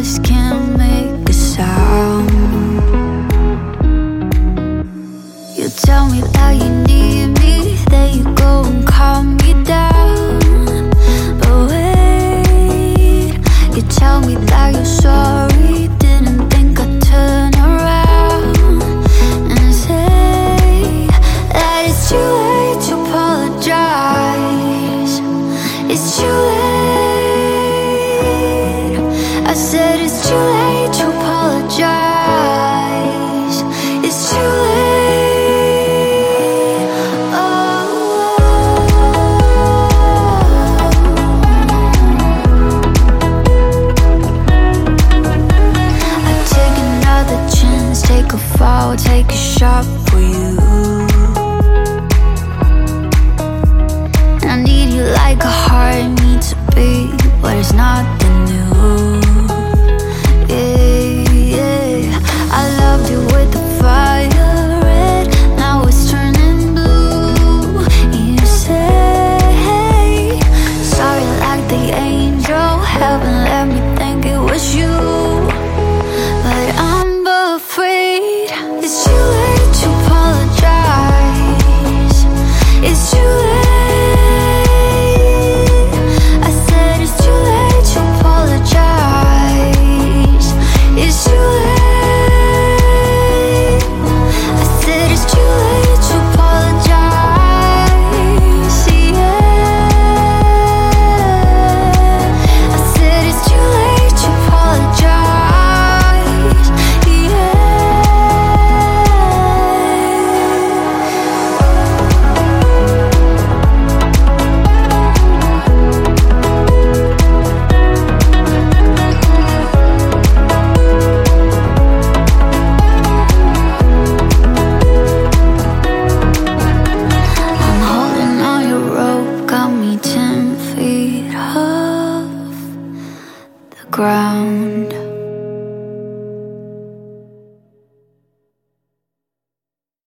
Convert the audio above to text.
voice can't make a sound. You tell me that you need me, then you go and calm me down. But wait, you tell me that you're sorry, didn't think I'd turn around and say that it's too late to apologize. It's too late. I said it's too late to apologize. It's too late. Oh. I take another chance, take a fall, take a shot for you. I need you like a heart needs a beat, but it's nothing new. Yeah, yeah. I loved you with the fire red, now it's turning blue. You say sorry like the angel, heaven let me think it was you. But I'm afraid it's too late to apologize. It's too late. I said it's too late to apologize. It's too late. I said it's too late to apologize. Yeah. I said it's too late to apologize. I'm holding on your rope, got me 10 feet off the ground.